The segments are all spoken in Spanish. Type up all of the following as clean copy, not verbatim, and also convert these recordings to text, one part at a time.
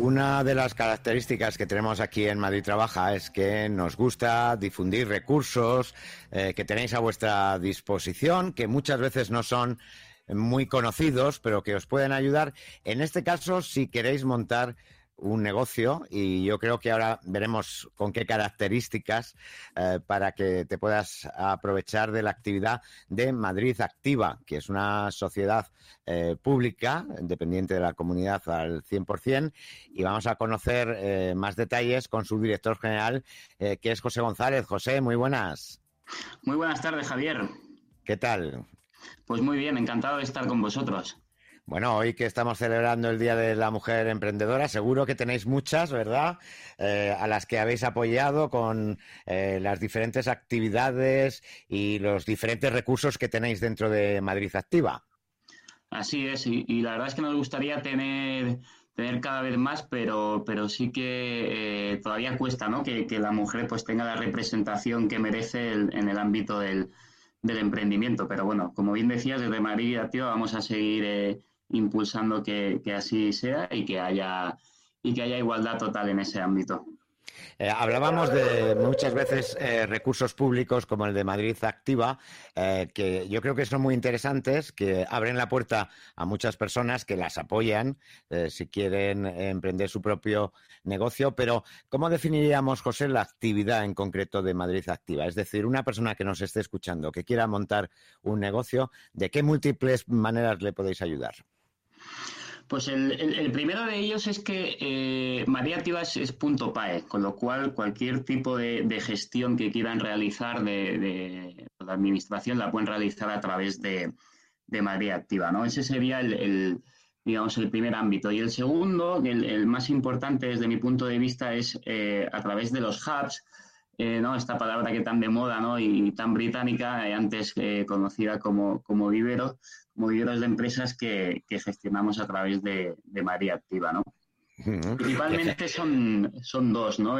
Una de las características que tenemos aquí en Madrid Trabaja es que nos gusta difundir recursos que tenéis a vuestra disposición, que muchas veces no son muy conocidos, pero que os pueden ayudar. En este caso, si queréis montar un negocio, y yo creo que ahora veremos con qué características para que te puedas aprovechar de la actividad de Madrid Activa, que es una sociedad pública, dependiente de la comunidad al 100%, y vamos a conocer más detalles con su director general, que es José González. José, muy buenas. Muy buenas tardes, Javier. ¿Qué tal? Pues muy bien, encantado de estar con vosotros. Bueno, hoy que estamos celebrando el Día de la Mujer Emprendedora, seguro que tenéis muchas, ¿verdad? A las que habéis apoyado con las diferentes actividades y los diferentes recursos que tenéis dentro de Madrid Activa. Así es, y la verdad es que nos gustaría tener cada vez más, pero sí que todavía cuesta, ¿no? Que la mujer pues tenga la representación que merece en el ámbito del emprendimiento. Pero bueno, como bien decías, desde Madrid Activa vamos a seguir impulsando que así sea y que haya igualdad total en ese ámbito. Hablábamos de muchas veces recursos públicos como el de Madrid Activa, que yo creo que son muy interesantes, que abren la puerta a muchas personas que las apoyan si quieren emprender su propio negocio. Pero, ¿cómo definiríamos, José, la actividad en concreto de Madrid Activa? Es decir, una persona que nos esté escuchando, que quiera montar un negocio, ¿de qué múltiples maneras le podéis ayudar? Pues el primero de ellos es que Madrid Activa es punto PAE, con lo cual cualquier tipo de gestión que quieran realizar de la administración la pueden realizar a través de Madrid Activa, ¿no? Ese sería digamos, el primer ámbito. Y el segundo, el más importante desde mi punto de vista, es a través de los hubs, ¿no? Esta palabra que tan de moda, ¿no? Y tan británica, antes conocida como vivero, viveros de empresas que gestionamos a través de Madrid Activa, ¿no? Principalmente son dos, ¿no?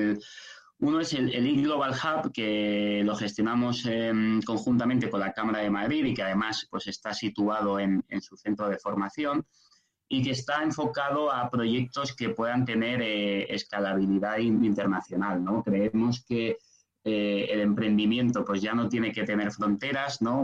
Uno es el eGlobal Hub, que lo gestionamos conjuntamente con la Cámara de Madrid y que además pues, está situado en su centro de formación y que está enfocado a proyectos que puedan tener escalabilidad internacional, ¿no? Creemos que el emprendimiento pues ya no tiene que tener fronteras, ¿no?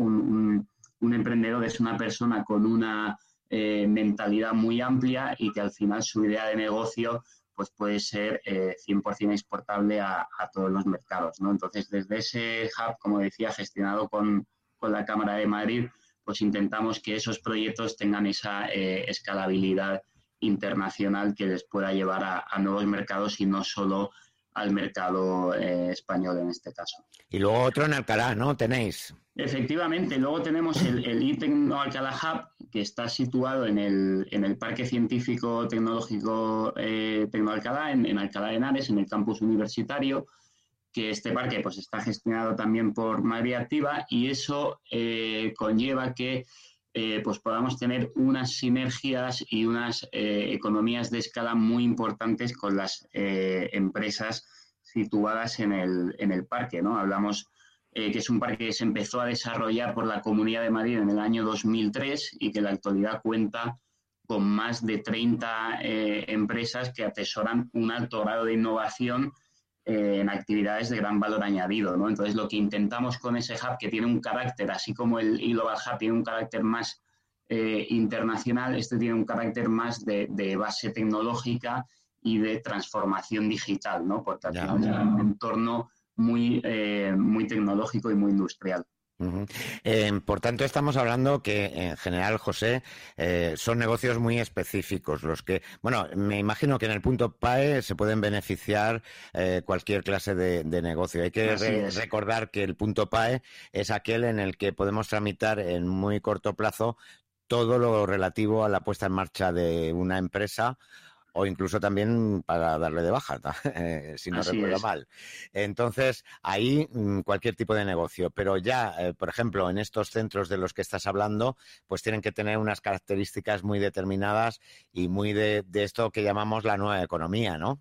Un emprendedor es una persona con una mentalidad muy amplia y que al final su idea de negocio pues puede ser 100% exportable a todos los mercados, ¿no? Entonces, desde ese hub, como decía, gestionado con la Cámara de Madrid, pues intentamos que esos proyectos tengan esa escalabilidad internacional que les pueda llevar a nuevos mercados y no solo al mercado español en este caso. Y luego otro en Alcalá, ¿no? Tenéis. Efectivamente, luego tenemos el iTecno Alcalá Hub, que está situado en el Parque Científico Tecnológico Tecno Alcalá, en Alcalá de Henares, en el campus universitario, que este parque pues está gestionado también por Madrid Activa y eso conlleva que pues podamos tener unas sinergias y unas economías de escala muy importantes con las empresas situadas en el parque, ¿no? Hablamos que es un parque que se empezó a desarrollar por la Comunidad de Madrid en el año 2003 y que en la actualidad cuenta con más de 30 empresas que atesoran un alto grado de innovación en actividades de gran valor añadido, ¿no? Entonces, lo que intentamos con ese hub, que tiene un carácter, así como el Global Hub tiene un carácter más internacional, este tiene un carácter más de base tecnológica y de transformación digital, ¿no? Porque al final es un entorno muy tecnológico y muy industrial. Uh-huh. Por tanto, estamos hablando que, en general, José, son negocios muy específicos los que, bueno, me imagino que en el punto PAE se pueden beneficiar cualquier clase de negocio. Hay que recordar que el punto PAE es aquel en el que podemos tramitar en muy corto plazo todo lo relativo a la puesta en marcha de una empresa o incluso también para darle de baja, si no recuerdo mal. Entonces, ahí cualquier tipo de negocio. Pero ya, por ejemplo, en estos centros de los que estás hablando, pues tienen que tener unas características muy determinadas y muy de esto que llamamos la nueva economía, ¿no?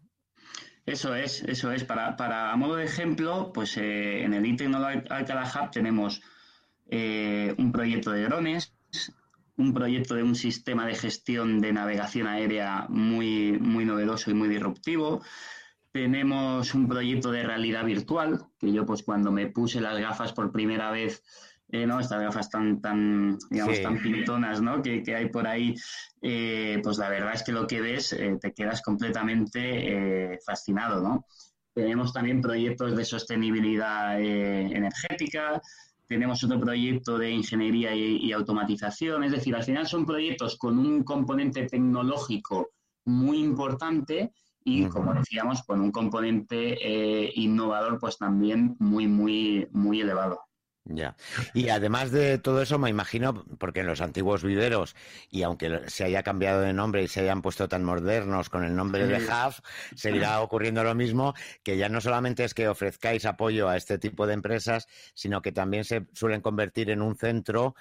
Eso es. Para a modo de ejemplo, pues en el iTecno Alcalá Hub tenemos un proyecto de drones, un proyecto de un sistema de gestión de navegación aérea muy, muy novedoso y muy disruptivo. Tenemos un proyecto de realidad virtual, que yo pues cuando me puse las gafas por primera vez, ¿no? Estas gafas digamos, Sí. tan pintonas, ¿no? que hay por ahí, pues la verdad es que lo que ves te quedas completamente fascinado, ¿no? Tenemos también proyectos de sostenibilidad energética, tenemos otro proyecto de ingeniería y automatización, es decir, al final son proyectos con un componente tecnológico muy importante y, como decíamos, con un componente innovador pues también muy, muy, muy elevado. Ya. Y además de todo eso, me imagino, porque en los antiguos viveros, y aunque se haya cambiado de nombre y se hayan puesto tan modernos con el nombre de Hub, seguirá ocurriendo lo mismo, que ya no solamente es que ofrezcáis apoyo a este tipo de empresas, sino que también se suelen convertir en un centro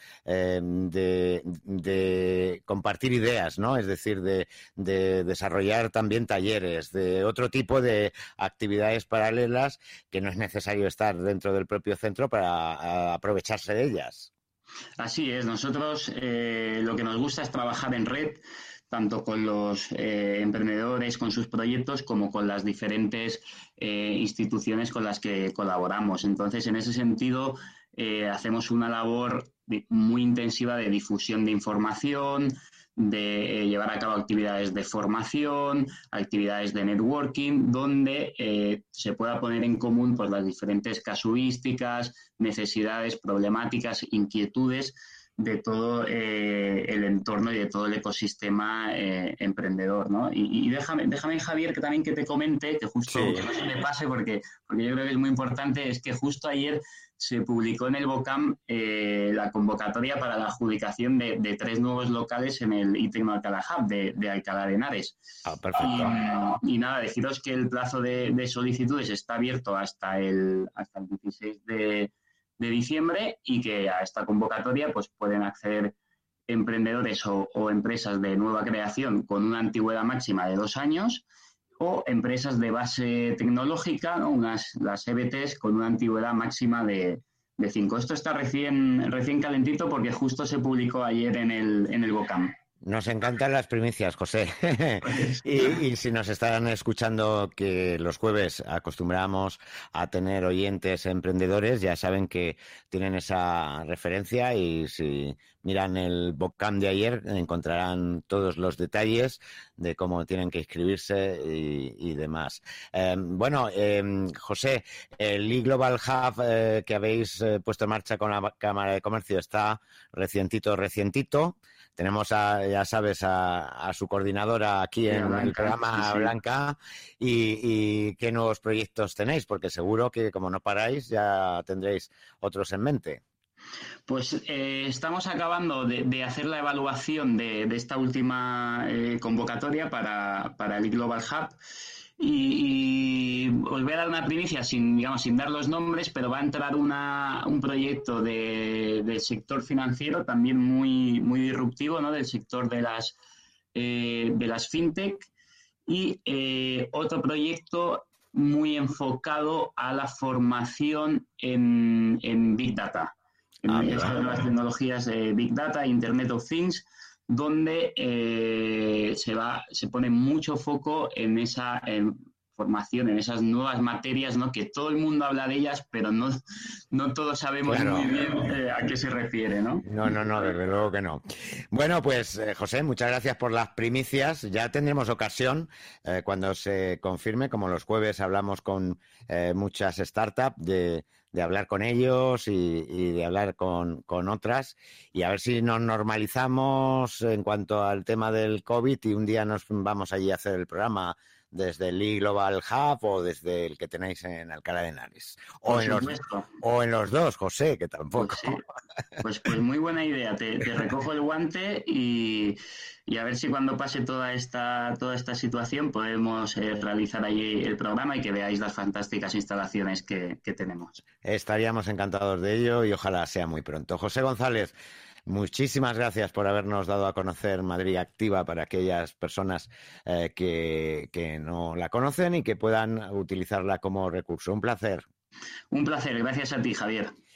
de compartir ideas, ¿no? Es decir, de desarrollar también talleres, de otro tipo de actividades paralelas que no es necesario estar dentro del propio centro para aprovecharse de ellas. Así es, nosotros lo que nos gusta es trabajar en red, tanto con los emprendedores, con sus proyectos, como con las diferentes instituciones con las que colaboramos. Entonces, en ese sentido, hacemos una labor muy intensiva de difusión de información, de llevar a cabo actividades de formación, actividades de networking, donde se pueda poner en común pues, las diferentes casuísticas, necesidades, problemáticas, inquietudes de todo el entorno y de todo el ecosistema emprendedor, ¿no? Y déjame, Javier, que también que te comente, que justo Sí. que no se me pase, porque yo creo que es muy importante, es que justo ayer se publicó en el BOCAM la convocatoria para la adjudicación de 3 nuevos locales en el iTecno Alcalá Hub de Alcalá de Henares. Ah, perfecto. Y nada, deciros que el plazo de solicitudes está abierto hasta el 16 de diciembre y que a esta convocatoria pues pueden acceder emprendedores o empresas de nueva creación con una antigüedad máxima de 2 años o empresas de base tecnológica, ¿no? Las EBTs con una antigüedad máxima de 5. Esto está recién calentito porque justo se publicó ayer en el BOCAM. Nos encantan las primicias, José. Pues, y si nos están escuchando que los jueves acostumbramos a tener oyentes emprendedores, ya saben que tienen esa referencia y si miran el BOCAM de ayer encontrarán todos los detalles de cómo tienen que inscribirse y demás. José, el eGlobal Hub que habéis puesto en marcha con la Cámara de Comercio está recientito. Tenemos, ya sabes, a su coordinadora aquí en Blanca, el programa, sí. Blanca, y qué nuevos proyectos tenéis, porque seguro que como no paráis ya tendréis otros en mente. Pues estamos acabando de hacer la evaluación de esta última convocatoria para el Global Hub y os voy a dar una primicia sin dar los nombres, pero va a entrar un proyecto del sector financiero también muy, muy disruptivo, ¿no? Del sector de las fintech y otro proyecto muy enfocado a la formación en Big Data, en estas nuevas tecnologías de Big Data, Internet of Things, donde se pone mucho foco en esa formación, en esas nuevas materias, ¿no? Que todo el mundo habla de ellas, pero no todos sabemos muy bien a qué se refiere, ¿no? No, desde luego que no. Bueno, pues José, muchas gracias por las primicias. Ya tendremos ocasión cuando se confirme, como los jueves hablamos con muchas startups, de hablar con ellos y de hablar con otras y a ver si nos normalizamos en cuanto al tema del COVID y un día nos vamos allí a hacer el programa desde el eGlobal Hub o desde el que tenéis en Alcalá de Henares. O en los dos, José, que tampoco. Pues muy buena idea. Te recojo el guante y a ver si cuando pase toda esta situación podemos realizar allí el programa y que veáis las fantásticas instalaciones que tenemos. Estaríamos encantados de ello y ojalá sea muy pronto. José González, muchísimas gracias por habernos dado a conocer Madrid Activa para aquellas personas que no la conocen y que puedan utilizarla como recurso. Un placer. Un placer. Gracias a ti, Javier.